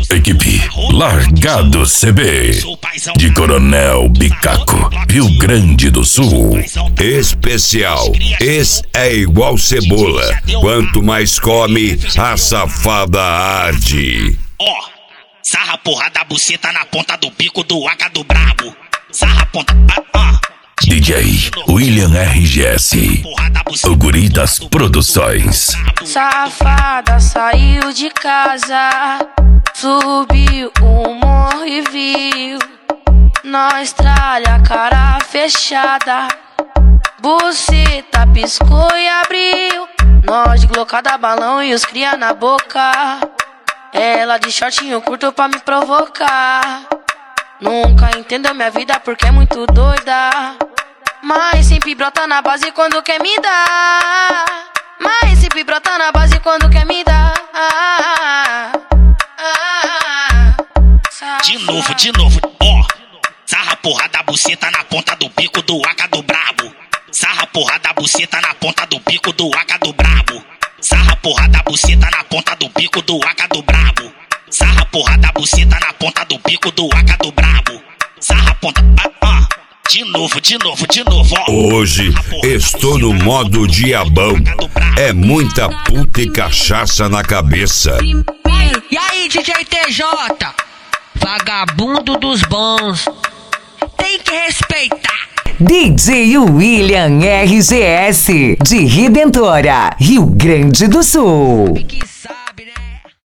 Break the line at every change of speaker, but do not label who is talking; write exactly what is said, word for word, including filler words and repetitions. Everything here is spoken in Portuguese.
Equipe Largado C B de Coronel Bicaco, Rio Grande do Sul.
Especial. Esse é igual cebola. Quanto mais come, a safada arde.
Ó, oh, sarra porrada, buceta na ponta do bico do A K do brabo. Sarra ponta, ah, ah.
D J William R G S, o Guri das Produções.
Safada saiu de casa, subiu o morro e viu nós tralha, cara fechada, buceta piscou e abriu. Nós de glocada, balão e os cria na boca. Ela de shortinho curto pra me provocar. Nunca entendeu minha vida porque é muito doida, mas sempre brota na base quando quer me dar. Mas sempre brota na base quando quer me dar.
De novo, de novo, ó, oh. Sarra porrada, buceta na ponta do bico do A K do brabo. Sarra porrada, buceta na ponta do bico do A K do brabo. Sarra porrada, buceta na ponta do bico do A K do brabo. Sarra porrada, buceta na ponta do bico do A K do brabo. Sarra ponta, ah, ah. De novo, de novo, de novo, ó.
Hoje estou no modo diabão. É muita puta e cachaça na cabeça.
E aí, D J T J? Vagabundo dos bons. Tem que respeitar.
D J William R G S, de Redentora, Rio Grande do Sul.